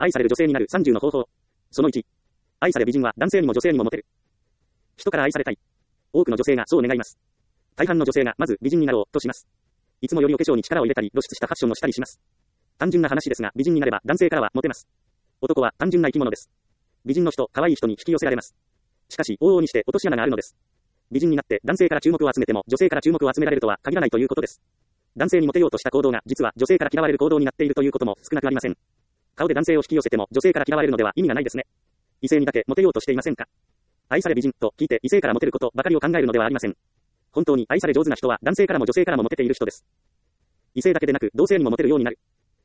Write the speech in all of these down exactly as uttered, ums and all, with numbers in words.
愛される女性になるさんじゅうの方法。そのいち。愛され美人は男性にも女性にもモテる。人から愛されたい。多くの女性がそう願います。大半の女性がまず美人になろうとします。いつもよりお化粧に力を入れたり露出したファッションをしたりします。単純な話ですが美人になれば男性からはモテます。男は単純な生き物です。美人の人、可愛い人に引き寄せられます。しかし往々にして落とし穴があるのです。美人になって男性から注目を集めても女性から注目を集められるとは限らないということです。男性にモテようとした行動が実は女性から嫌われる行動になっているということも少なくありません。顔で男性を引き寄せても女性から嫌われるのでは意味がないですね。異性にだけモテようとしていませんか？愛され美人と聞いて異性からモテることばかりを考えるのではありません。本当に愛され上手な人は男性からも女性からもモテている人です。異性だけでなく同性にもモテるようになる。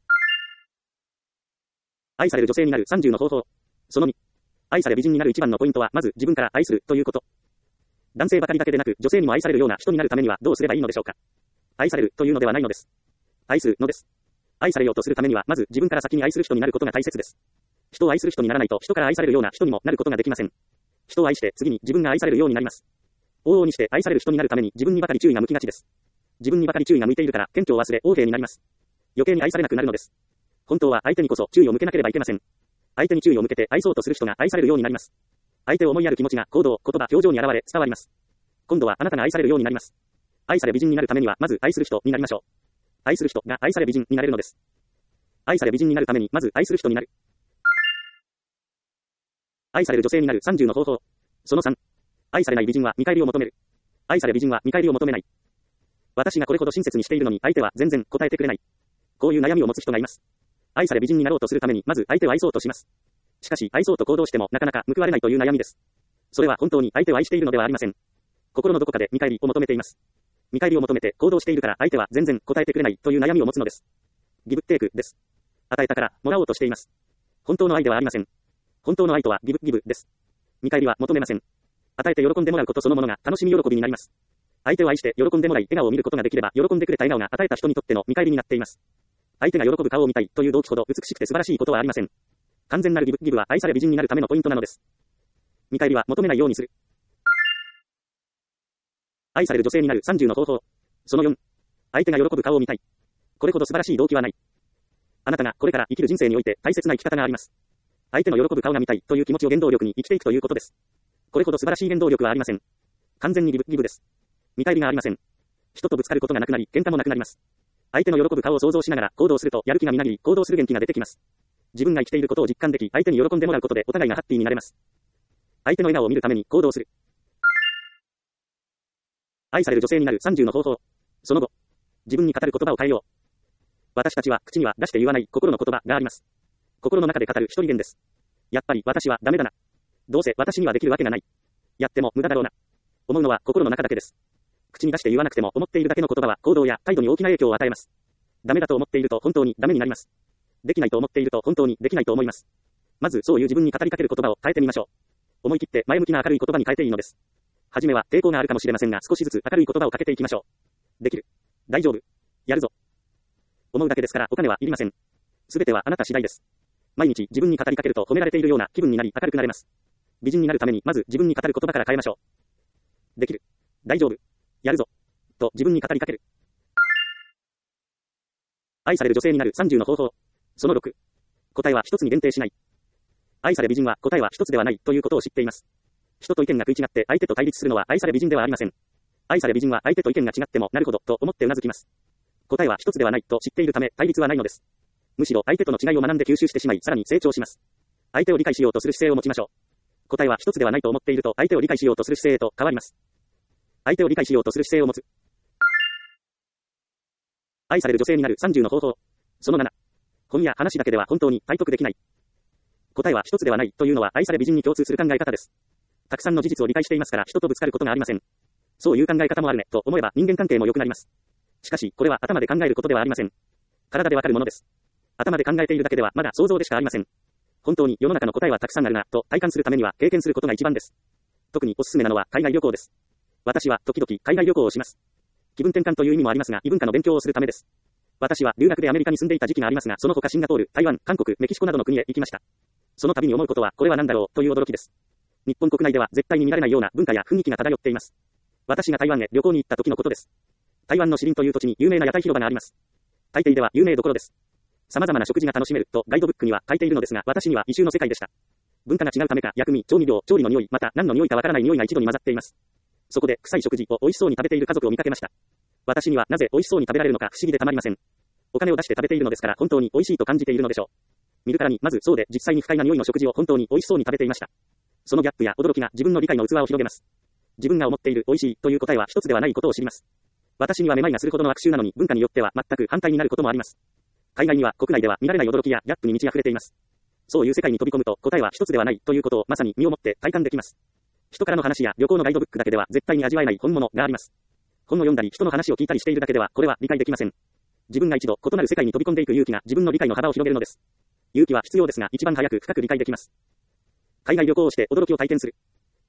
愛される女性になるさんじゅうの方法。そのに。愛され美人になる一番のポイントはまず自分から愛するということ。男性ばかりだけでなく女性にも愛されるような人になるためにはどうすればいいのでしょうか。愛されるというのではないのです。愛するのです。愛されようとするためにはまず自分から先に愛する人になることが大切です。人を愛する人にならないと人から愛されるような人にもなることができません。人を愛して次に自分が愛されるようになります。往々にして愛される人になるために自分にばかり注意が向きがちです。自分にばかり注意が向いているから謙虚を忘れ横柄になります。余計に愛されなくなるのです。本当は相手にこそ注意を向けなければいけません。相手に注意を向けて愛そうとする人が愛されるようになります。相手を思いやる気持ちが行動、言葉、表情に現れ伝わります。今度はあなたが愛されるようになります。愛され美人になるためにはまず愛する人になりましょう。愛する人が愛され美人になれるのです。愛され美人になるためにまず愛する人になる。愛される女性になるさんじゅうの方法。そのさん。愛されない美人は見返りを求める。愛され美人は見返りを求めない。私がこれほど親切にしているのに相手は全然答えてくれない。こういう悩みを持つ人がいます。愛され美人になろうとするためにまず相手を愛そうとします。しかし愛そうと行動してもなかなか報われないという悩みです。それは本当に相手を愛しているのではありません。心のどこかで見返りを求めています。見返りを求めて行動しているから相手は全然答えてくれないという悩みを持つのです。ギブテイクです。与えたからもらおうとしています。本当の愛ではありません。本当の愛とはギブギブです。見返りは求めません。与えて喜んでもらうことそのものが楽しみ喜びになります。相手を愛して喜んでもらい笑顔を見ることができれば喜んでくれた笑顔が与えた人にとっての見返りになっています。相手が喜ぶ顔を見たいという動機ほど美しくて素晴らしいことはありません。完全なるギブギブは愛され美人になるためのポイントなのです。見返りは求めないようにする。愛される女性になるさんじゅうの方法。そのよん。相手が喜ぶ顔を見たい。これほど素晴らしい動機はない。あなたがこれから生きる人生において大切な生き方があります。相手の喜ぶ顔が見たいという気持ちを原動力に生きていくということです。これほど素晴らしい原動力はありません。完全にギブギブです。見返りがありません。人とぶつかることがなくなり、喧嘩もなくなります。相手の喜ぶ顔を想像しながら行動するとやる気がみなぎり、行動する元気が出てきます。自分が生きていることを実感でき、相手に喜んでもらうことでお互いがハッピーになれます。相手の笑顔を見るために行動する。愛される女性になるさんじゅうの方法。その後、自分に語る言葉を変えよう。私たちは口には出して言わない心の言葉があります。心の中で語る一人言です。やっぱり私はダメだな。どうせ私にはできるわけがない。やっても無駄だろうな。思うのは心の中だけです。口に出して言わなくても思っているだけの言葉は行動や態度に大きな影響を与えます。ダメだと思っていると本当にダメになります。できないと思っていると本当にできないと思います。まずそういう自分に語りかける言葉を変えてみましょう。思い切って前向きな明るい言葉に変えていいのです。はじめは抵抗があるかもしれませんが少しずつ明るい言葉をかけていきましょう。できる。大丈夫。やるぞ。思うだけですからお金はいりません。すべてはあなた次第です。毎日自分に語りかけると褒められているような気分になり明るくなれます。美人になるためにまず自分に語る言葉から変えましょう。できる。大丈夫。やるぞ。と自分に語りかける。愛される女性になるさんじゅうの方法。そのろく。答えは一つに限定しない。愛され美人は答えは一つではないということを知っています。人と意見が食い違って相手と対立するのは愛され美人ではありません。愛され美人は相手と意見が違ってもなるほどと思ってうなずきます。答えは一つではないと知っているため対立はないのです。むしろ相手との違いを学んで吸収してしまいさらに成長します。相手を理解しようとする姿勢を持ちましょう。答えは一つではないと思っていると相手を理解しようとする姿勢へと変わります。相手を理解しようとする姿勢を持つ。愛される女性になるさんじゅうの方法。そのなな。本や話だけでは本当に体得できない。答えは一つではないというのは愛され美人に共通する考え方です。たくさんの事実を理解していますから人とぶつかることがありません。そういう考え方もあるねと思えば人間関係も良くなります。しかしこれは頭で考えることではありません。体でわかるものです。頭で考えているだけではまだ想像でしかありません。本当に世の中の答えはたくさんあるなと体感するためには経験することが一番です。特におすすめなのは海外旅行です。私は時々海外旅行をします。気分転換という意味もありますが異文化の勉強をするためです。私は留学でアメリカに住んでいた時期がありますがその他シンガポール、台湾、韓国、メキシコなどの国へ行きました。その度に思うことはこれは何だろうという驚きです。日本国内では絶対に見られないような文化や雰囲気が漂っています。私が台湾へ旅行に行った時のことです。台湾のシリンという土地に有名な屋台広場があります。台北では有名どころです。 様々な食事が楽しめるとガイドブックには書いているのですが、私には異臭の世界でした。文化が違うためか、薬味、調味料、調理の匂い、また何の匂いかわからない匂いが一度に混ざっています。そこで臭い食事を美味しそうに食べている家族を見かけました。私にはなぜ美味しそうに食べられるのか不思議でたまりません。お金を出して食べているのですから本当に美味しいと感じているのでしょう。見るからにまずそうで実際に不快な匂いの食事を本当に美味しそうに食べていました。そのギャップや驚きが自分の理解の器を広げます。自分が思っている美味しいという答えは一つではないことを知ります。私にはめまいがするほどの悪臭なのに文化によっては全く反対になることもあります。海外には国内では見られない驚きやギャップに満ち溢れています。そういう世界に飛び込むと答えは一つではないということをまさに身をもって体感できます。人からの話や旅行のガイドブックだけでは絶対に味わえない本物があります。本を読んだり人の話を聞いたりしているだけではこれは理解できません。自分が一度異なる世界に飛び込んでいく勇気が自分の理解の幅を広げるのです。勇気は必要ですが一番早く深く理解できます。海外旅行をして驚きを体験する。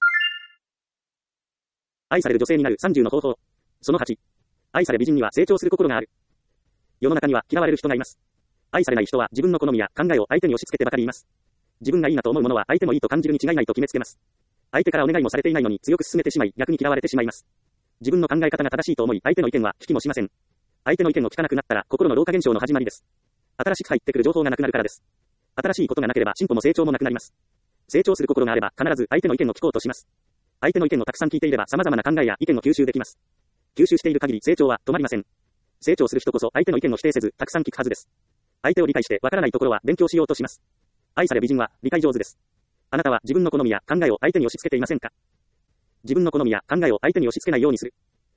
愛される女性になるさんじゅうの方法。そのはち。愛され美人には成長する心がある。世の中には嫌われる人がいます。愛されない人は自分の好みや考えを相手に押し付けてばかりいます。自分がいいなと思うものは相手もいいと感じるに違いないと決めつけます。相手からお願いもされていないのに強く進めてしまい逆に嫌われてしまいます。自分の考え方が正しいと思い相手の意見は聞きもしません。相手の意見を聞かなくなったら心の老化現象の始まりです。新しく入ってくる情報がなくなるからです。新しいことがなければ進歩も成長もなくなります。成長する心があれば必ず相手の意見を聞こうとします。相手の意見をたくさん聞いていれば様々な考えや意見を吸収できます。吸収している限り成長は止まりません。成長する人こそ相手の意見を否定せずたくさん聞くはずです。相手を理解してわからないところは勉強しようとします。愛され美人は理解上手です。あなたは自分の好みや考えを相手に押し付けていませんか？自分の好みや考えを相手に押し付けないようにする。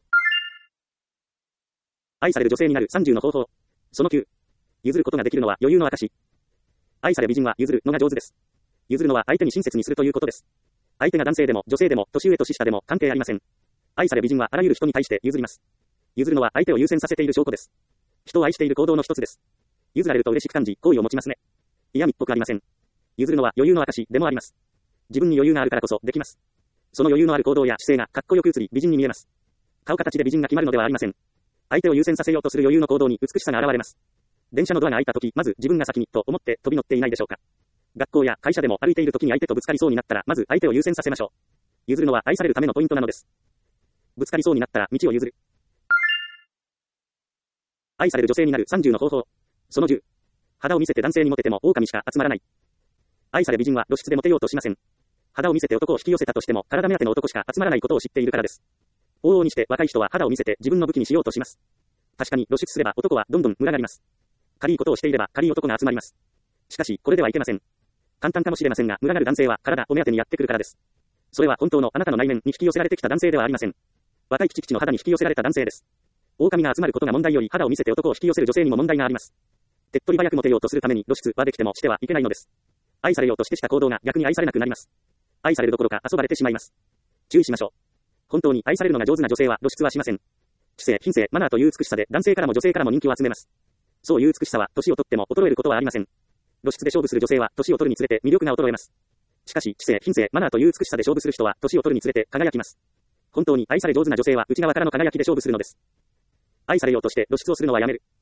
愛される女性になるさんじゅうの方法。そのきゅう。譲ることができるのは余裕の証。愛され美人は譲るのが上手です。譲るのは相手に親切にするということです。相手が男性でも女性でも年上年下でも関係ありません。愛され美人はあらゆる人に対して譲ります。譲るのは相手を優先させている証拠です。人を愛している行動の一つです。譲られると嬉しく感じ、好意を持ちますね。嫌味っぽくありません。譲るのは余裕の証でもあります。自分に余裕があるからこそできます。その余裕のある行動や姿勢がかっこよく映り美人に見えます。顔形で美人が決まるのではありません。相手を優先させようとする余裕の行動に美しさが現れます。電車のドアが開いたとき、まず自分が先にと思って飛び乗っていないでしょうか。学校や会社でも歩いているときに相手とぶつかりそうになったら、まず相手を優先させましょう。譲るのは愛されるためのポイントなのです。ぶつかりそうになったら道を譲る。愛される女性になるさんじゅうの方法。そのじゅう。肌を見せて男性にモテても狼しか集まらない。愛され美人は露出でモテようとしません。肌を見せて男を引き寄せたとしても体目当ての男しか集まらないことを知っているからです。往々にして若い人は肌を見せて自分の武器にしようとします。確かに露出すれば男はどんどん群がります。軽いことをしていれば軽い男が集まります。しかしこれではいけません。簡単かもしれませんが群がる男性は体を目当てにやってくるからです。それは本当のあなたの内面に引き寄せられてきた男性ではありません。若いキチキチの肌に引き寄せられた男性です。狼が集まることが問題より肌を見せて男を引き寄せる女性にも問題があります。手っ取り早くモテようとするために露出はできてもしてはいけないのです。愛されようとしてした行動が逆に愛されなくなります。愛されるどころか遊ばれてしまいます。注意しましょう。本当に愛されるのが上手な女性は露出はしません。知性、品性、マナーという美しさで男性からも女性からも人気を集めます。そういう美しさは年をとっても衰えることはありません。露出で勝負する女性は年を取るにつれて魅力が衰えます。しかし知性、品性、マナーという美しさで勝負する人は年を取るにつれて輝きます。本当に愛され上手な女性は内側からの輝きで勝負するのです。愛されようとして露出をするのはやめる。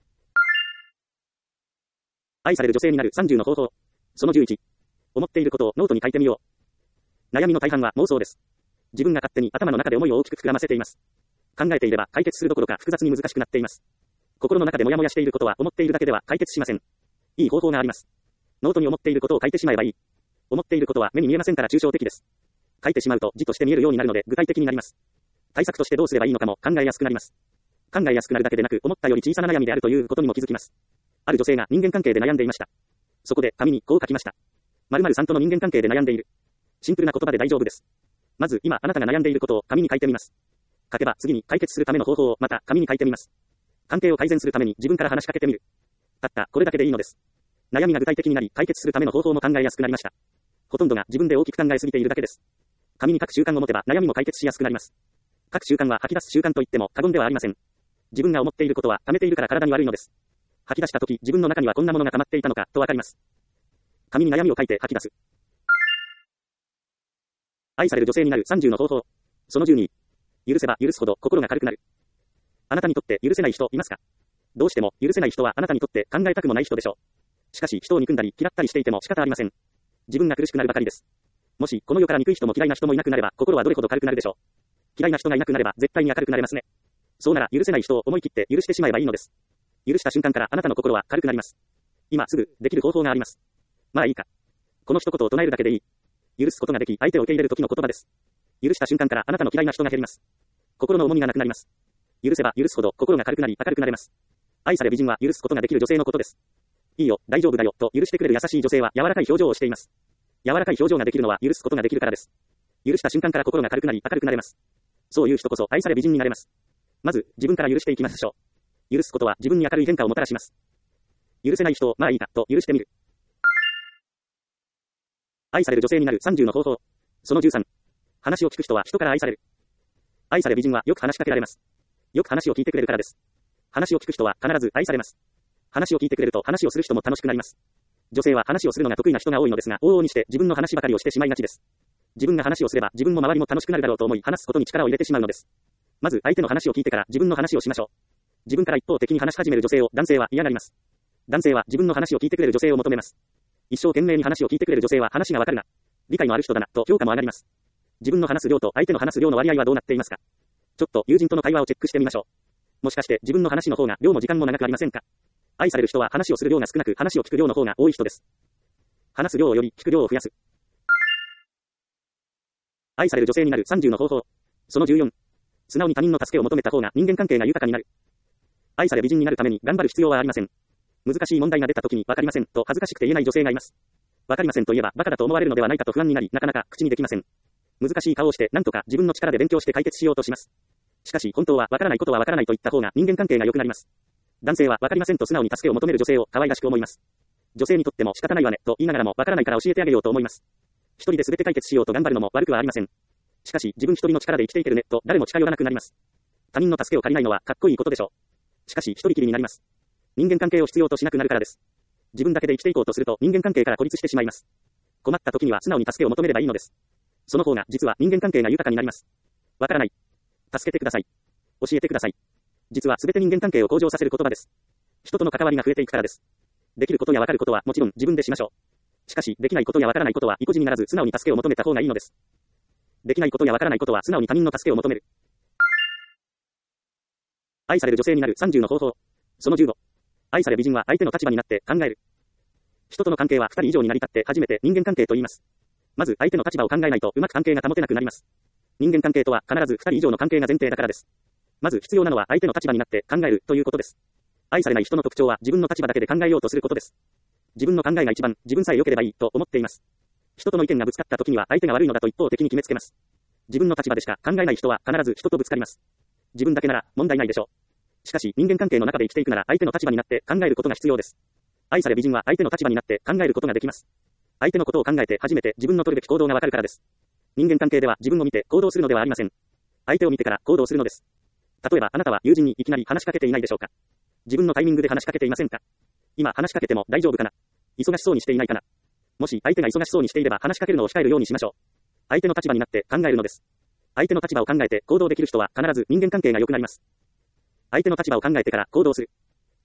愛される女性になるさんじゅうの方法。そのじゅういち。思っていることをノートに書いてみよう。悩みの大半は妄想です。自分が勝手に頭の中で思いを大きく膨らませています。考えていれば解決するどころか複雑に難しくなっています。心の中でモヤモヤしていることは思っているだけでは解決しません。いい方法があります。ノートに思っていることを書いてしまえばいい。思っていることは目に見えませんから抽象的です。書いてしまうと字として見えるようになるので具体的になります。対策としてどうすればいいのかも考えやすくなります。考えやすくなるだけでなく思ったより小さな悩みであるということにも気づきます。ある女性が人間関係で悩んでいました。そこで紙にこう書きました。〇〇さんとの人間関係で悩んでいる。シンプルな言葉で大丈夫です。まず今あなたが悩んでいることを紙に書いてみます。書けば次に解決するための方法をまた紙に書いてみます。関係を改善するために自分から話しかけてみる。たったこれだけでいいのです。悩みが具体的になり解決するための方法も考えやすくなりました。ほとんどが自分で大きく考えすぎているだけです。紙に書く習慣を持てば悩みも解決しやすくなります。書く習慣は吐き出す習慣といっても過言ではありません。自分が思っていることは溜めているから体に悪いのです。吐き出したとき自分の中にはこんなものが溜まっていたのかとわかります。紙に悩みを書いて吐き出す。愛される女性になるさんじゅうの方法。そのじゅうに。許せば許すほど心が軽くなる。あなたにとって許せない人いますか？どうしても許せない人はあなたにとって考えたくもない人でしょう。しかし人を憎んだり嫌ったりしていても仕方ありません。自分が苦しくなるばかりです。もしこの世から憎い人も嫌いな人もいなくなれば心はどれほど軽くなるでしょう。嫌いな人がいなくなれば絶対に明るくなれますね。そうなら許せない人を思い切って許してしまえばいいのです。許した瞬間からあなたの心は軽くなります。 今すぐできる方法があります。まあいいか。この一言を唱えるだけでいい。許すことができ、相手を受け入れる時の言葉です。許した瞬間からあなたの嫌いな人が減ります。心の重みがなくなります。許せば許すほど心が軽くなり明るくなれます。愛され美人は許すことができる女性のことです。いいよ、大丈夫だよ、と許してくれる優しい女性は柔らかい表情をしています。柔らかい表情ができるのは許すことができるからです。許した瞬間から心が軽くなり明るくなれます。そういう人こそ愛され美人になれます。まず、自分から許していきましょう。許すことは自分に明るい変化をもたらします。許せない人を、まあいいか、と許してみる。愛される女性になるさんじゅうの方法。そのじゅうさん。話を聞く人は人から愛される。愛され美人はよく話しかけられます。よく話を聞いてくれるからです。話を聞く人は必ず愛されます。話を聞いてくれると話をする人も楽しくなります。女性は話をするのが得意な人が多いのですが、往々にして自分の話ばかりをしてしまいがちです。自分が話をすれば自分も周りも楽しくなるだろうと思い話すことに力を入れてしまうのです。まず相手の話を聞いてから自分の話をしましょう。自分から一方的に話し始める女性を男性は嫌がります。男性は自分の話を聞いてくれる女性を求めます。一生懸命に話を聞いてくれる女性は話がわかるな、理解のある人だなと評価も上がります。自分の話す量と相手の話す量の割合はどうなっていますか？ちょっと友人との会話をチェックしてみましょう。もしかして自分の話の方が量も時間も長くありませんか？愛される人は話をする量が少なく話を聞く量の方が多い人です。話す量をより聞く量を増やす。愛される女性になるさんじゅうの方法。そのじゅうよん。素直に他人の助けを求めた方が人間関係が豊かになる。愛され美人になるために頑張る必要はありません。難しい問題が出た時にわかりませんと恥ずかしくて言えない女性がいます。わかりませんと言えばバカだと思われるのではないかと不安になり、なかなか口にできません。難しい顔をして何とか自分の力で勉強して解決しようとします。しかし本当はわからないことはわからないと言った方が人間関係が良くなります。男性はわかりませんと素直に助けを求める女性を可愛らしく思います。女性にとっても仕方ないわねと言いながらもわからないから教えてあげようと思います。一人で全て解決しようと頑張るのも悪くはありません。しかし自分一人の力で生きていけるねと誰も近寄らなくなります。他人の助けを借りないのはかっこいいことでしょう。しかし一人きりになります。人間関係を必要としなくなるからです。自分だけで生きていこうとすると人間関係から孤立してしまいます。困った時には素直に助けを求めればいいのです。その方が実は人間関係が豊かになります。わからない。助けてください。教えてください。実は全て人間関係を向上させる言葉です。人との関わりが増えていくからです。できることやわかることはもちろん自分でしましょう。しかしできないことやわからないことは意固地にならず素直に助けを求めた方がいいのです。できないことやわからないことは素直に他人の助けを求める。愛される女性になるさんじゅうの方法。そのじゅうご。愛され美人は相手の立場になって考える。人との関係はふたり以上に成り立って初めて人間関係と言います。まず相手の立場を考えないとうまく関係が保てなくなります。人間関係とは必ずふたり以上の関係が前提だからです。まず必要なのは相手の立場になって考えるということです。愛されない人の特徴は自分の立場だけで考えようとすることです。自分の考えが一番、自分さえ良ければいいと思っています。人との意見がぶつかった時には相手が悪いのだと一方的に決めつけます。自分の立場でしか考えない人は必ず人とぶつかります。自分だけなら問題ないでしょう。しかし人間関係の中で生きていくなら相手の立場になって考えることが必要です。愛され美人は相手の立場になって考えることができます。相手のことを考えて初めて自分の取るべき行動がわかるからです。人間関係では自分を見て行動するのではありません。相手を見てから行動するのです。例えばあなたは友人にいきなり話しかけていないでしょうか。自分のタイミングで話しかけていませんか。今話しかけても大丈夫かな。忙しそうにしていないかな。もし相手が忙しそうにしていれば話しかけるのを控えるようにしましょう。相手の立場になって考えるのです。相手の立場を考えて行動できる人は必ず人間関係が良くなります。相手の立場を考えてから行動する。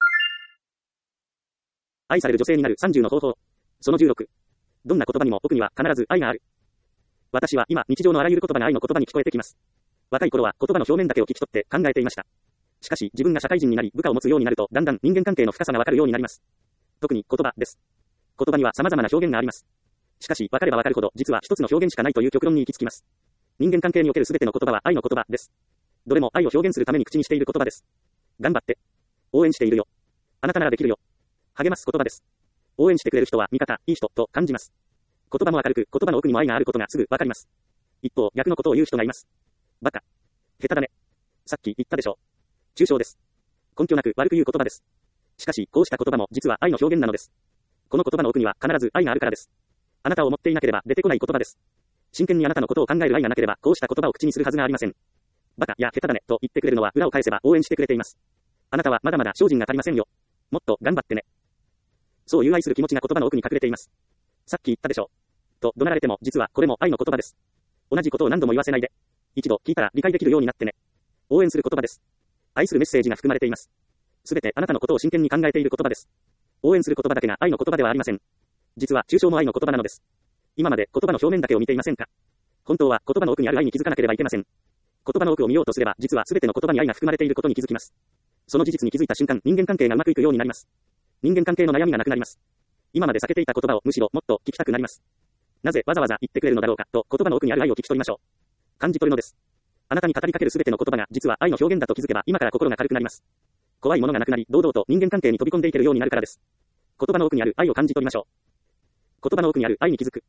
愛される女性になるさんじゅうの方法。そのじゅうろく。どんな言葉にも奥には必ず愛がある。私は今日常のあらゆる言葉が愛の言葉に聞こえてきます。若い頃は言葉の表面だけを聞き取って考えていました。しかし自分が社会人になり部下を持つようになるとだんだん人間関係の深さがわかるようになります。特に言葉です。言葉には様々な表現があります。しかし分かれば分かるほど実は一つの表現しかないという極論に行き着きます。人間関係における全ての言葉は愛の言葉です。どれも愛を表現するために口にしている言葉です。頑張って。応援しているよ。あなたならできるよ。励ます言葉です。応援してくれる人は味方、いい人と感じます。言葉も明るく、言葉の奥にも愛があることがすぐわかります。一方、逆のことを言う人がいます。バカ。下手だね。さっき言ったでしょ。抽象です。根拠なく悪く言う言葉です。しかし、こうした言葉も実は愛の表現なのです。この言葉の奥には必ず愛があるからです。あなたを思っていなければ出てこない言葉です。真剣にあなたのことを考える愛がなければ、こうした言葉を口にするはずがありません。バカや下手だねと言ってくれるのは裏を返せば応援してくれています。あなたはまだまだ精進が足りませんよ。もっと頑張ってね。そういう愛する気持ちが言葉の奥に隠れています。さっき言ったでしょ。と怒鳴られても実はこれも愛の言葉です。同じことを何度も言わせないで。一度聞いたら理解できるようになってね。応援する言葉です。愛するメッセージが含まれています。すべてあなたのことを真剣に考えている言葉です。応援する言葉だけが愛の言葉ではありません。実は抽象も愛の言葉なのです。今まで言葉の表面だけを見ていませんか。本当は言葉の奥にある愛に気づかなければいけません。言葉の奥を見ようとすれば実はすべての言葉に愛が含まれていることに気づきます。その事実に気づいた瞬間、人間関係がうまくいくようになります。 人間関係の悩みがなくなります。今まで避けていた言葉をむしろもっと聞きたくなります。なぜわざわざ言ってくれるのだろうかと言葉の奥にある愛を聞き取りましょう。感じ取るのです。あなたに語りかけるすべての言葉が実は愛の表現だと気づけば今から心が軽くなります。怖いものがなくなり堂々と人間関係に飛び込んでいけるようになるからです。言葉の奥にある愛を感じ取りましょう。言葉の奥にある愛に気づく。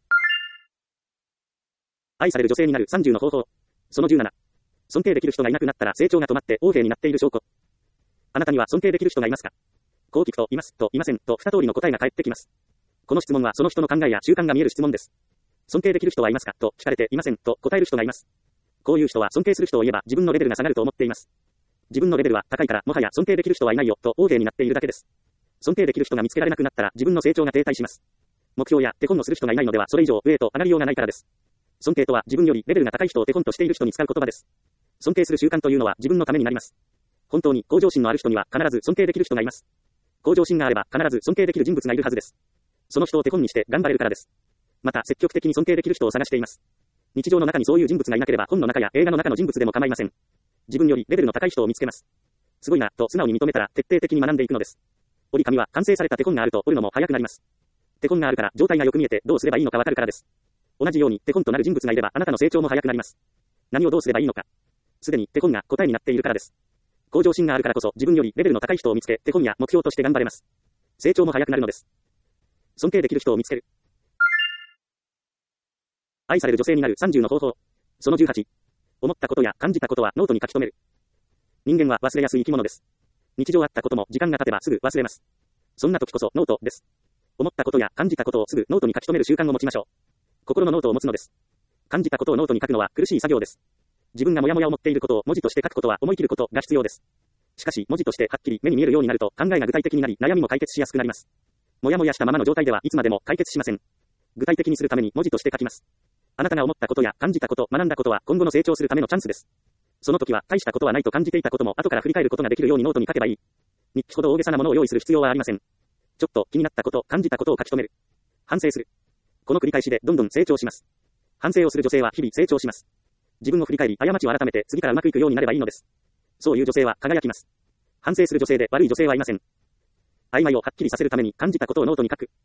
愛される女性になるさんじゅうの方法。そのじゅうなな。尊敬できる人がいなくなったら成長が止まって横柄になっている証拠。あなたには尊敬できる人がいますか？こう聞くと、いますといませんと二通りの答えが返ってきます。この質問はその人の考えや習慣が見える質問です。尊敬できる人はいますかと聞かれていませんと答える人がいます。こういう人は尊敬する人を言えば自分のレベルが下がると思っています。自分のレベルは高いからもはや尊敬できる人はいないよと横柄になっているだけです。尊敬できる人が見つけられなくなったら自分の成長が停滞します。目標や手本をする人がいないのではそれ以上上へと上がりようがないからです。尊敬とは自分よりレベルが高い人を手本としている人に使う言葉です。尊敬する習慣というのは自分のためになります。本当に向上心のある人には必ず尊敬できる人がいます。向上心があれば必ず尊敬できる人物がいるはずです。その人を手本にして頑張れるからです。また積極的に尊敬できる人を探しています。日常の中にそういう人物がいなければ本の中や映画の中の人物でも構いません。自分よりレベルの高い人を見つけます。すごいなと素直に認めたら徹底的に学んでいくのです。折り紙は完成された手本があると折るのも早くなります。手本があるから状態がよく見えてどうすればいいのかわかるからです。同じように手本となる人物がいればあなたの成長も早くなります。何をどうすればいいのか。すでに手本が答えになっているからです。向上心があるからこそ自分よりレベルの高い人を見つけ手本や目標として頑張れます。成長も早くなるのです。尊敬できる人を見つける。愛される女性になるさんじゅうの方法。そのじゅうはち。思ったことや感じたことはノートに書き留める。人間は忘れやすい生き物です。日常あったことも時間が経てばすぐ忘れます。そんな時こそノートです。思ったことや感じたことをすぐノートに書き留める習慣を持ちましょう。心のノートを持つのです。感じたことをノートに書くのは苦しい作業です。自分がモヤモヤを持っていることを文字として書くことは思い切ることが必要です。しかし文字としてはっきり目に見えるようになると考えが具体的になり悩みも解決しやすくなります。モヤモヤしたままの状態ではいつまでも解決しません。具体的にするために文字として書きます。あなたが思ったことや感じたこと、学んだことは今後の成長するためのチャンスです。その時は大したことはないと感じていたことも後から振り返ることができるようにノートに書けばいい。日記ほど大げさなものを用意する必要はありません。ちょっと気になったこと、感じたことを書き留める。反省する。この繰り返しでどんどん成長します。反省をする女性は日々成長します。自分を振り返り、過ちを改めて次からうまくいくようになればいいのです。そういう女性は輝きます。反省する女性で悪い女性はいません。曖昧をはっきりさせるために感じたことをノートに書く。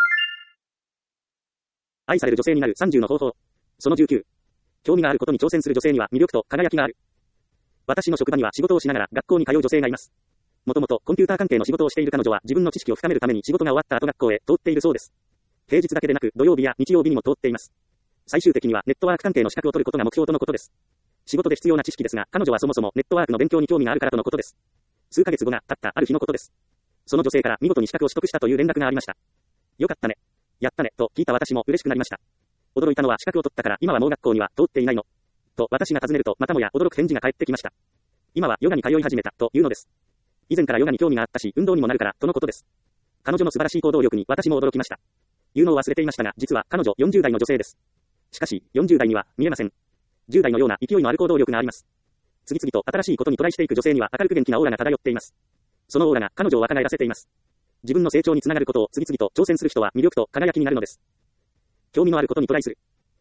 愛される女性になるさんじゅうの方法。そのじゅうきゅう。興味があることに挑戦する女性には魅力と輝きがある。私の職場には仕事をしながら学校に通う女性がいます。もともとコンピューター関係の仕事をしている彼女は自分の知識を深めるために仕事が終わった後学校へ通っているそうです。平日だけでなく土曜日や日曜日にも通っています。最終的にはネットワーク関係の資格を取ることが目標とのことです。仕事で必要な知識ですが、彼女はそもそもネットワークの勉強に興味があるからとのことです。数ヶ月後が経ったある日のことです。その女性から見事に資格を取得したという連絡がありました。よかったね。やったね、と聞いた私も嬉しくなりました。驚いたのは資格を取ったから今はもう学校には通っていないのと私が尋ねるとまたもや驚く返事が返ってきました。今はヨガに通い始めたというのです。以前からヨガに興味があったし運動にもなるからとのことです。彼女の素晴らしい行動力に私も驚きました。言うのを忘れていましたが実は彼女よんじゅう代の女性です。しかしよんじゅう代には見えません。じゅう代のような勢いのある行動力があります。次々と新しいことにトライしていく女性には明るく元気なオーラが漂っています。そのオーラが彼女を若返らせています。自分の成長につながることを次々と挑戦する人は魅力と輝きになるのです。興味のあることにトライする。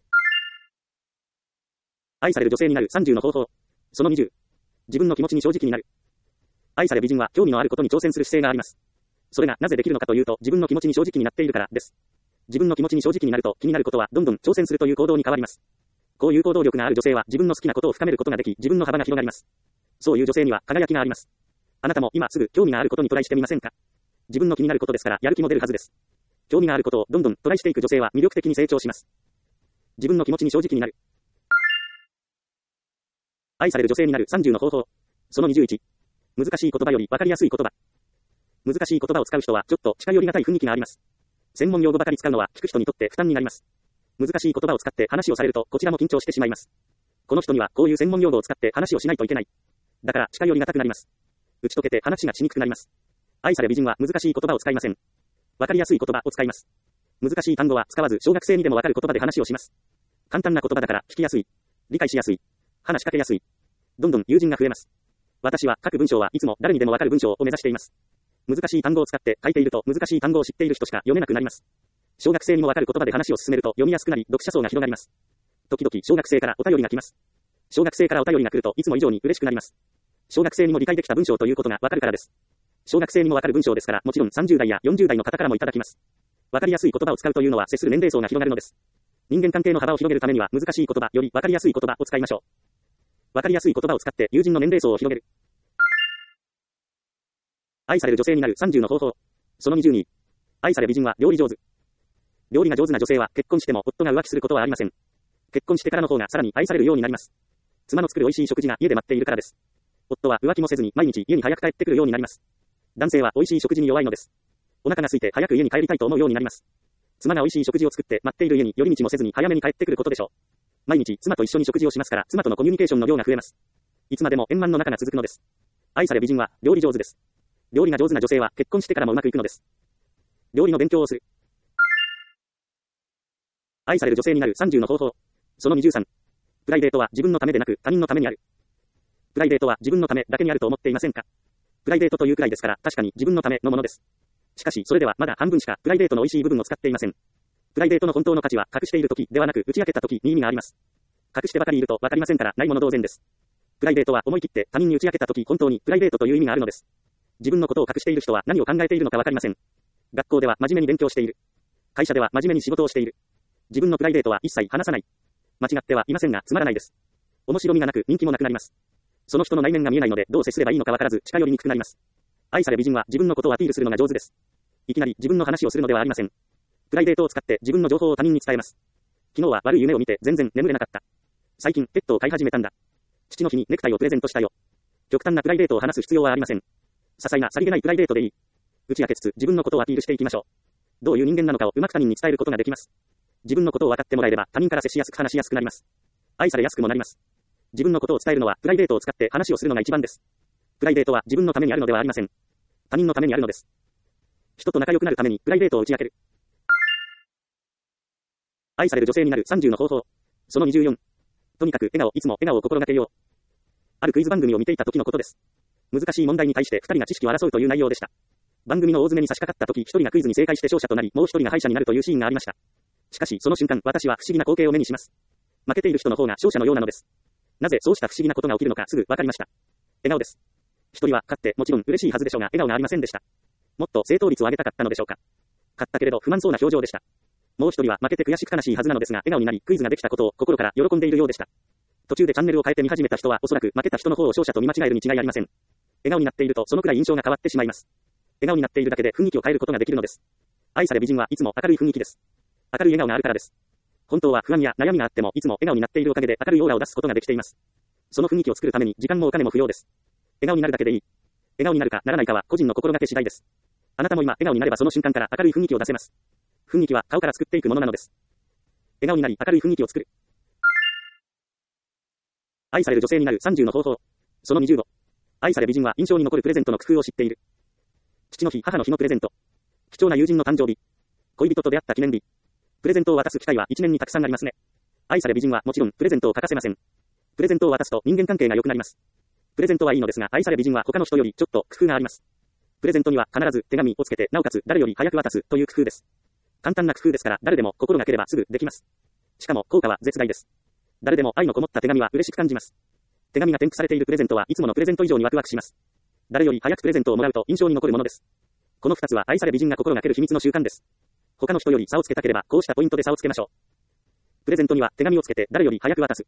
愛される女性になるさんじゅうの方法。そのにじゅう。自分の気持ちに正直になる。愛され美人は興味のあることに挑戦する姿勢があります。それがなぜできるのかというと自分の気持ちに正直になっているからです。自分の気持ちに正直になると気になることはどんどん挑戦するという行動に変わります。こういう行動力がある女性は自分の好きなことを深めることができ自分の幅が広がります。そういう女性には輝きがあります。あなたも今すぐ興味があることにトライしてみませんか？自分の気になることですからやる気も出るはずです。興味があることをどんどんトライしていく女性は魅力的に成長します。自分の気持ちに正直になる。愛される女性になるさんじゅうの方法。そのにじゅういち。難しい言葉より分かりやすい言葉。難しい言葉を使う人はちょっと近寄りがたい雰囲気があります。専門用語ばかり使うのは聞く人にとって負担になります。難しい言葉を使って話をされるとこちらも緊張してしまいます。この人にはこういう専門用語を使って話をしないといけない。だから近寄りがたくなります。打ち解けて話がしにくくなります。愛され美人は難しい言葉を使いません。分かりやすい言葉を使います。難しい単語は使わず小学生にでもわかる言葉で話をします。簡単な言葉だから聞きやすい。理解しやすい。話しかけやすい。どんどん友人が増えます。私は書く文章はいつも誰にでもわかる文章を目指しています。難しい単語を使って書いていると難しい単語を知っている人しか読めなくなります。小学生にもわかる言葉で話を進めると読みやすくなり読者層が広がります。時々小学生からお便りが来ます。小学生からお便りが来るといつも以上に嬉しくなります。小学生にも理解できた文章ということがわかるからです。 小学生にもわかる文章ですから、もちろんさんじゅう代やよんじゅう代の方からもいただきます。わかりやすい言葉を使うというのは接する年齢層が広がるのです。人間関係の幅を広げるためには難しい言葉よりわかりやすい言葉を使いましょう。わかりやすい言葉を使って友人の年齢層を広げる。愛される女性になるさんじゅうの方法。そのにじゅうに。愛され美人は料理上手。料理が上手な女性は結婚しても夫が浮気することはありません。結婚してからの方がさらに愛されるようになります。妻の作る美味しい食事が家で待っているからです。夫は浮気もせずに毎日家に早く帰ってくるようになります。男性は美味しい食事に弱いのです。お腹が空いて早く家に帰りたいと思うようになります。妻が美味しい食事を作って待っている家に寄り道もせずに早めに帰ってくることでしょう。毎日妻と一緒に食事をしますから妻とのコミュニケーションの量が増えます。いつまでも円満の中が続くのです。愛され美人は料理上手です。料理が上手な女性は結婚してからもうまくいくのです。料理の勉強をする。愛される女性になるさんじゅうの方法。そのにじゅうさん。プライベートは自分のためでなく他人のためにある。プライベートは自分のためだけにあると思っていませんか？プライベートというくらいですから確かに自分のためのものです。しかしそれではまだ半分しかプライベートの美味しい部分を使っていません。プライベートの本当の価値は隠している時ではなく打ち明けた時に意味があります。隠してばかりいるとわかりませんからないもの同然です。プライベートは思い切って他人に打ち明けた時本当にプライベートという意味があるのです。自分のことを隠している人は何を考えているのかわかりません。学校では真面目に勉強している。会社では真面目に仕事をしている。自分のプライベートは一切話さない。間違ってはいませんがつまらないです。面白みがなく人気もなくなります。その人の内面が見えないのでどう接すればいいのかわからず近寄りにくくなります。愛され美人は自分のことをアピールするのが上手です。いきなり自分の話をするのではありません。プライベートを使って自分の情報を他人に伝えます。昨日は悪い夢を見て全然眠れなかった。最近ペットを飼い始めたんだ。父の日にネクタイをプレゼントしたよ。極端なプライベートを話す必要はありません。些細なさりげないプライベートでいい。打ち明けつつ自分のことをアピールしていきましょう。どういう人間なのかをうまく他人に伝えることができます。自分のことを分かってもらえれば他人から接しやすく話しやすくなります。愛されやすくもなります。自分のことを伝えるのはプライベートを使って話をするのが一番です。プライベートは自分のためにあるのではありません。他人のためにあるのです。人と仲良くなるためにプライベートを打ち明ける。愛される女性になるさんじゅうの方法。そのにじゅうよん。とにかく笑顔、いつも笑顔を心がけよう。あるクイズ番組を見ていた時のことです。難しい問題に対してふたりが知識を争うという内容でした。番組の大詰めに差し掛かった時、ひとりがクイズに正解して勝者となり、もうひとりが敗者になるというシーンがありました。しかしその瞬間、私は不思議な光景を目にします。負けている人の方が勝者のようなのです。なぜそうした不思議なことが起きるのかすぐわかりました。笑顔です。ひとりは勝ってもちろん嬉しいはずでしょうが笑顔がありませんでした。もっと正答率を上げたかったのでしょうか。勝ったけれど不満そうな表情でした。もう一人は負けて悔しく悲しいはずなのですが笑顔になりクイズができたことを心から喜んでいるようでした。途中でチャンネルを変えて見始めた人はおそらく負けた人の方を勝者と見間違えるに違いありません。笑顔になっているとそのくらい印象が変わってしまいます。笑顔になっているだけで雰囲気を変えることができるのです。愛され美人はいつも明るい雰囲気です。明るい笑顔があるからです。本当は不安や悩みがあってもいつも笑顔になっているおかげで明るいオーラを出すことができています。その雰囲気を作るために時間もお金も不要です。笑顔になるだけでいい。笑顔になるかならないかは個人の心がけ次第です。あなたも今笑顔になればその瞬間から明るい雰囲気を出せます。雰囲気は顔から作っていくものなのです。笑顔になり明るい雰囲気を作る。愛される女性になるさんじゅうの方法。そのにじゅうご。愛され美人は印象に残るプレゼントの工夫を知っている。父の日、母の日のプレゼント。貴重な友人の誕生日。恋人と出会った記念日。プレゼントを渡す機会は一年にたくさんありますね。愛され美人はもちろんプレゼントを欠かせません。プレゼントを渡すと人間関係が良くなります。プレゼントはいいのですが愛され美人は他の人よりちょっと工夫があります。プレゼントには必ず手紙をつけてなおかつ誰より早く渡すという工夫です。簡単な工夫ですから誰でも心がければすぐできます。しかも効果は絶大です。誰でも愛のこもった手紙は嬉しく感じます。手紙が添付されているプレゼントはいつものプレゼント以上にワクワクします。誰より早くプレゼントをもらうと印象に残るものです。このふたつは愛され美人が心がける秘密の習慣です。他の人より差をつけたければこうしたポイントで差をつけましょう。プレゼントには手紙をつけて誰より早く渡す。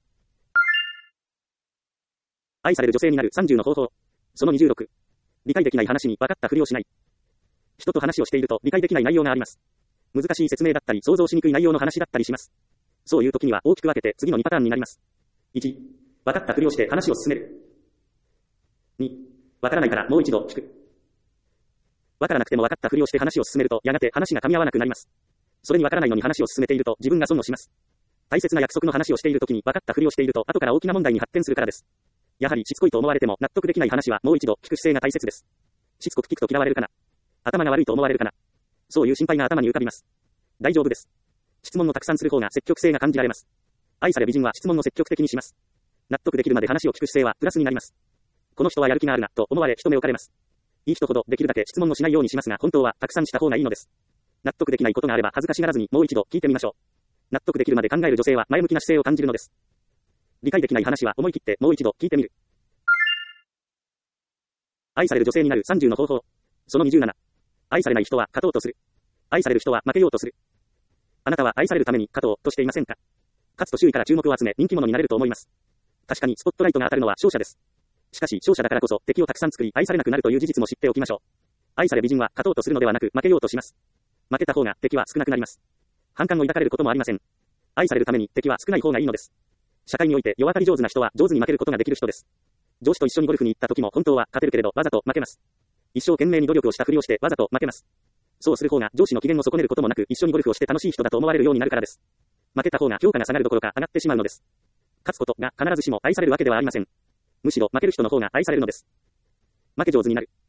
愛される女性になるさんじゅうの方法。そのにじゅうろく。理解できない話に分かったふりをしない。人と話をしていると理解できない内容があります。難しい説明だったり想像しにくい内容の話だったりします。そういう時には大きく分けて次のにパターンになります。いち、分かったふりをして話を進める。に、分からないからもう一度聞く。分からなくても分かったふりをして話を進めるとやがて話が噛み合わなくなります。それに分からないのに話を進めていると自分が損をします。大切な約束の話をしている時に分かったふりをしていると後から大きな問題に発展するからです。やはりしつこいと思われても納得できない話はもう一度聞く姿勢が大切です。しつこく聞くと嫌われるかな。頭が悪いと思われるかな。そういう心配が頭に浮かびます。大丈夫です。質問をたくさんする方が積極性が感じられます。愛され美人は質問を積極的にします。納得できるまで話を聞く姿勢はプラスになります。この人はやる気があるなと思われ一目置かれます。いい人ほどできるだけ質問をしないようにしますが本当はたくさんした方がいいのです。納得できないことがあれば恥ずかしがらずにもう一度聞いてみましょう。納得できるまで考える女性は前向きな姿勢を感じるのです。理解できない話は思い切ってもう一度聞いてみる。愛される女性になるさんじゅうの方法。 そのにじゅうなな。愛されない人は勝とうとする。愛される人は負けようとする。あなたは愛されるために勝とうとしていませんか？勝つと周囲から注目を集め人気者になれると思います。確かにスポットライトが当たるのは勝者です。しかし勝者だからこそ敵をたくさん作り愛されなくなるという事実も知っておきましょう。愛され美人は勝とうとするのではなく負けようとします。負けた方が敵は少なくなります。反感を抱かれることもありません。愛されるために敵は少ない方がいいのです。社会において世渡り上手な人は上手に負けることができる人です。上司と一緒にゴルフに行った時も本当は勝てるけれどわざと負けます。一生懸命に努力をしたふりをしてわざと負けます。そうする方が上司の機嫌を損ねることもなく一緒にゴルフをして楽しい人だと思われるようになるからです。負けた方が評価が下がるどころか上がってしまうのです。勝つことが必ずしも愛されるわけではありません。むしろ負ける人の方が愛されるのです。負け上手になる。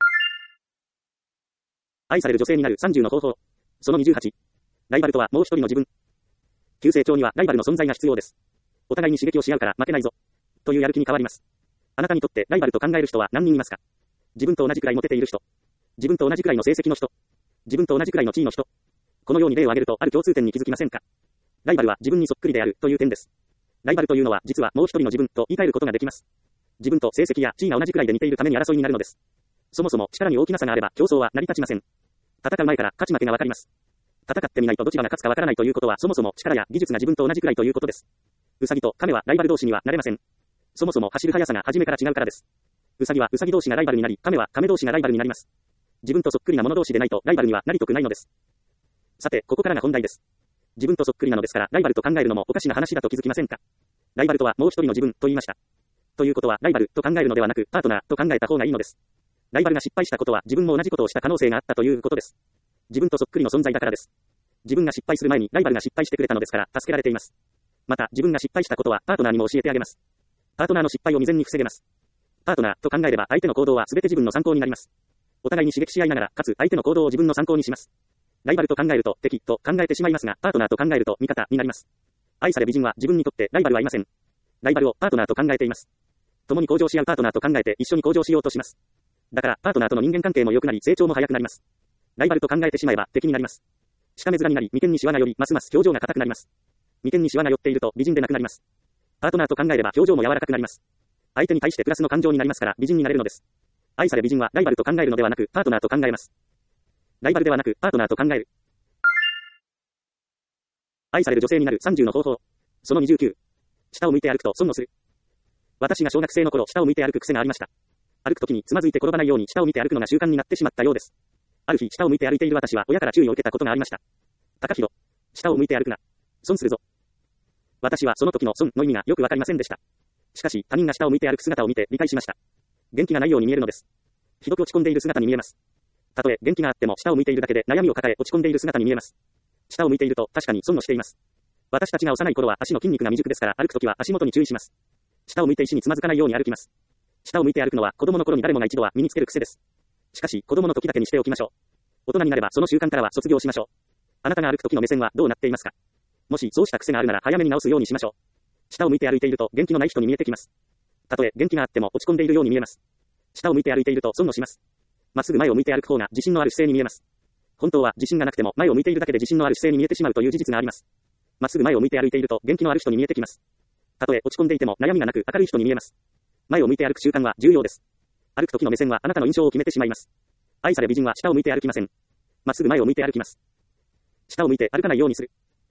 愛される女性になるさんじゅうの方法。そのにじゅうはち。ライバルとはもう一人の自分。急成長にはライバルの存在が必要です。お互いに刺激をし合うから負けないぞ。というやる気に変わります。あなたにとってライバルと考える人は何人いますか？自分と同じくらいモテている人。自分と同じくらいの成績の人。自分と同じくらいの地位の人。このように例を挙げるとある共通点に気づきませんか？ライバルは自分にそっくりであるという点です。ライバルというのは実はもう一人の自分と言い換えることができます。自分と成績や地位が同じくらいで似ているために争いになるのです。そもそも力に大きな差があれば競争は成り立ちません。戦う前から勝ち負けがわかります。戦ってみないとどちらが勝つかわからないということはそもそも力や技術が自分と同じくらいということです。ウサギと亀はライバル同士にはなれません。そもそも走る速さが初めから違うからです。ウサギはウサギ同士がライバルになり、亀は亀同士がライバルになります。自分とそっくりな者同士でないとライバルにはなりとくないのです。さて、ここからが本題です。自分とそっくりなのですからライバルと考えるのもおかしな話だと気づきませんか？ライバルとはもう一人の自分と言いました。ということはライバルと考えるのではなくパートナーと考えた方がいいのです。ライバルが失敗したことは自分も同じことをした可能性があったということです。自分とそっくりの存在だからです。自分が失敗する前にライバルが失敗してくれたのですから助けられています。また自分が失敗したことはパートナーにも教えてあげます。パートナーの失敗を未然に防げます。パートナーと考えれば相手の行動は全て自分の参考になります。お互いに刺激し合いながらかつ相手の行動を自分の参考にします。ライバルと考えると敵と考えてしまいますがパートナーと考えると味方になります。愛され美人は自分にとってライバルはいません。ライバルをパートナーと考えています。共に向上し合うパートナーと考えて一緒に向上しようとします。だからパートナーとの人間関係も良くなり成長も早くなります。ライバルと考えてしまえば敵になります。しかめ面になり眉間にシワが寄りますます表情が硬くなります。眉間にシワが寄っていると美人でなくなります。パートナーと考えれば表情も柔らかくなります。相手に対してプラスの感情になりますから美人になれるのです。愛され美人はライバルと考えるのではなくパートナーと考えます。ライバルではなくパートナーと考える。愛される女性になるさんじゅうの方法。そのにじゅうきゅう。下を向いて歩くと損をする。私が小学生の頃下を向いて歩く癖がありました。歩くときにつまずいて転ばないように下を見て歩くのが習慣になってしまったようです。ある日下を向いて歩いている私は親から注意を受けたことがありました。高弘、下を向いて歩くな。損するぞ。私はその時の損の意味がよくわかりませんでした。しかし他人が下を向いて歩く姿を見て理解しました。元気がないように見えるのです。ひどく落ち込んでいる姿に見えます。たとえ元気があっても下を向いているだけで悩みを抱え落ち込んでいる姿に見えます。下を向いていると確かに損をしています。私たちが幼い頃は足の筋肉が未熟ですから歩くときは足元に注意します。下を向いて石につまずかないように歩きます。下を向いて歩くのは子供の頃に誰もが一度は身につける癖です。しかし子供の時だけにしておきましょう。大人になればその習慣からは卒業しましょう。あなたが歩く時の目線はどうなっていますか？もしそうした癖があるなら早めに直すようにしましょう。下を向いて歩いていると元気のない人に見えてきます。たとえ元気があっても落ち込んでいるように見えます。下を向いて歩いていると損をします。まっすぐ前を向いて歩く方が自信のある姿勢に見えます。本当は自信がなくても前を向いているだけで自信のある姿勢に見えてしまうという事実があります。まっすぐ前を向いて歩いていると元気のある人に見えてきます。たとえ落ち込んでいても悩みがなく明るい人に見えます。前を向いて歩く習慣は重要です。歩く時の目線はあなたの印象を決めてしまいます。愛され美人は下を向いて歩きません。まっすぐ前を向いて歩きます。下を向いて歩かないようにする。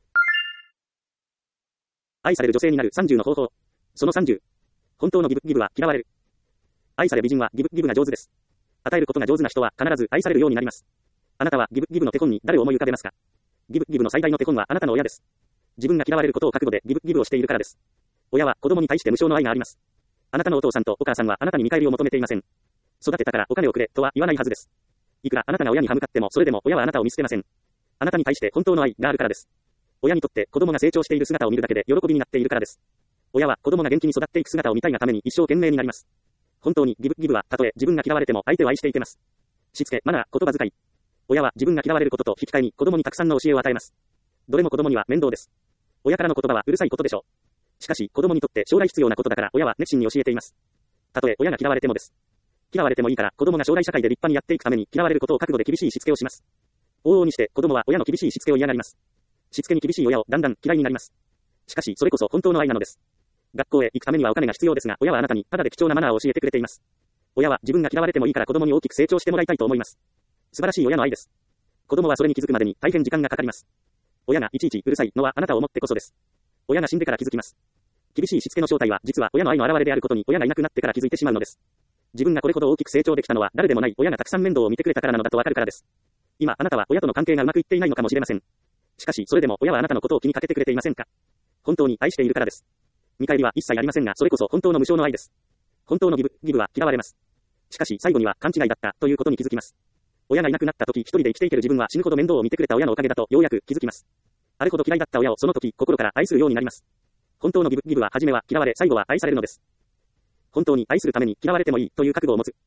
愛される女性になるさんじゅうの方法。そのさんじゅう。本当のギブギブは嫌われる。愛され美人はギブギブが上手です。与えることが上手な人は必ず愛されるようになります。あなたはギブギブの手本に誰を思い浮かべますか？ギブギブの最大の手本はあなたの親です。自分が嫌われることを覚悟でギブギブをしているからです。親は子供に対して無償の愛があります。あなたのお父さんとお母さんはあなたに見返りを求めていません。育てたからお金をくれとは言わないはずです。いくらあなたが親に歯向かってもそれでも親はあなたを見捨てません。あなたに対して本当の愛があるからです。親にとって子供が成長している姿を見るだけで喜びになっているからです。親は子供が元気に育っていく姿を見たいがために一生懸命になります。本当にギブギブはたとえ自分が嫌われても相手を愛していけます。しつけ、マナー、言葉遣い。親は自分が嫌われることと引き換えに子供にたくさんの教えを与えます。どれも子供には面倒です。親からの言葉はうるさいことでしょう。しかし子供にとって将来必要なことだから親は熱心に教えています。たとえ親が嫌われてもです。嫌われてもいいから子供が将来社会で立派にやっていくために嫌われることを覚悟で厳しいしつけをします。往々にして子供は親の厳しいしつけを嫌がります。しつけに厳しい親をだんだん嫌いになります。しかしそれこそ本当の愛なのです。学校へ行くためにはお金が必要ですが親はあなたにただで貴重なマナーを教えてくれています。 親は自分が嫌われてもいいから子供に大きく成長してもらいたいと思います。素晴らしい親の愛です。子供はそれに気づくまでに大変時間がかかります。親がいちいちうるさいのはあなたを思ってこそです。親が死んでから気づきます。厳しいしつけの正体は実は親の愛の表れであることに親がいなくなってから気づいてしまうのです。自分がこれほど大きく成長できたのは誰でもない親がたくさん面倒を見てくれたからなのだとわかるからです。今あなたは親との関係がうまくいっていないのかもしれません。しかしそれでも親はあなたのことを気にかけてくれていませんか？本当に愛しているからです。見返りは一切ありませんがそれこそ本当の無償の愛です。本当のギブ、ギブは嫌われます。しかし最後には勘違いだったということに気づきます。親がいなくなった時一人で生きていける自分は死ぬほど面倒を見てくれた親のおかげだとようやく気づきます。あれほど嫌いだった親をその時心から愛するようになります。本当のギブ、ギブは初めは嫌われ最後は愛されるのです。本当に愛するために嫌われてもいいという覚悟を持つ。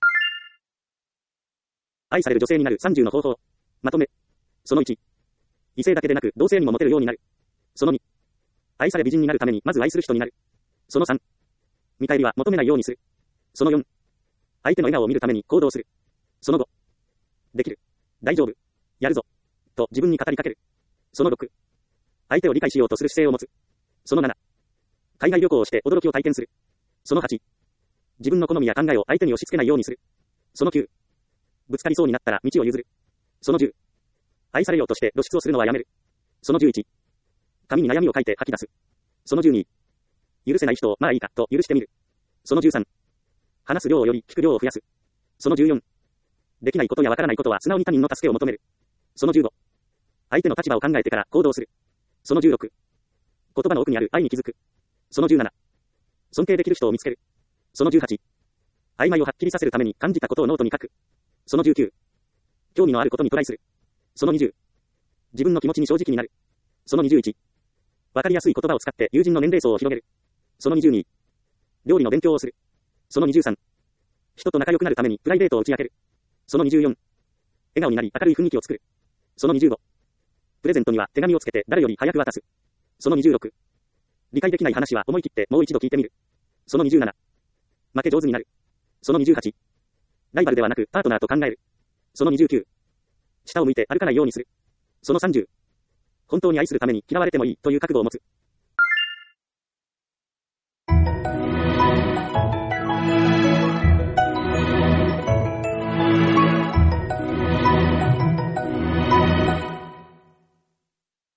愛される女性になるさんじゅうの方法。まとめ。そのいち。異性だけでなく同性にもモテるようになる。そのに。愛され美人になるためにまず愛する人になる。そのさん。見返りは求めないようにする。そのよん。相手の笑顔を見るために行動する。そのご。できる。大丈夫。やるぞ。と自分に語りかける。そのろく。相手を理解しようとする姿勢を持つ。そのなな。海外旅行をして驚きを体験する。そのはち。自分の好みや考えを相手に押し付けないようにする。そのきゅう。ぶつかりそうになったら道を譲る。そのじゅう。愛されようとして露出をするのはやめる。そのじゅういち。紙に悩みを書いて吐き出す。そのじゅうに。許せない人をまあいいかと許してみる。そのじゅうさん。話す量をより聞く量を増やす。そのじゅうよん。できないことやわからないことは素直に他人の助けを求める。そのじゅうご。相手の立場を考えてから行動する。そのじゅうろく。言葉の奥にある愛に気づく。そのじゅうなな。尊敬できる人を見つける。そのじゅうはち。曖昧をはっきりさせるために感じたことをノートに書く。そのじゅうきゅう。興味のあることにトライする。そのにじゅう。自分の気持ちに正直になる。そのにじゅういち。わかりやすい言葉を使って友人の年齢層を広げる。そのにじゅうに。料理の勉強をする。そのにじゅうさん。人と仲良くなるためにプライベートを打ち明ける。そのにじゅうよん。笑顔になり明るい雰囲気を作る。そのにじゅうご。プレゼントには手紙をつけて誰より早く渡す。そのにじゅうろく。理解できない話は思い切ってもう一度聞いてみる。そのにじゅうなな。負け上手になる。そのにじゅうはち。ライバルではなくパートナーと考える。そのにじゅうきゅう。下を向いて歩かないようにする。そのさんじゅう。本当に愛するために嫌われてもいいという覚悟を持つ。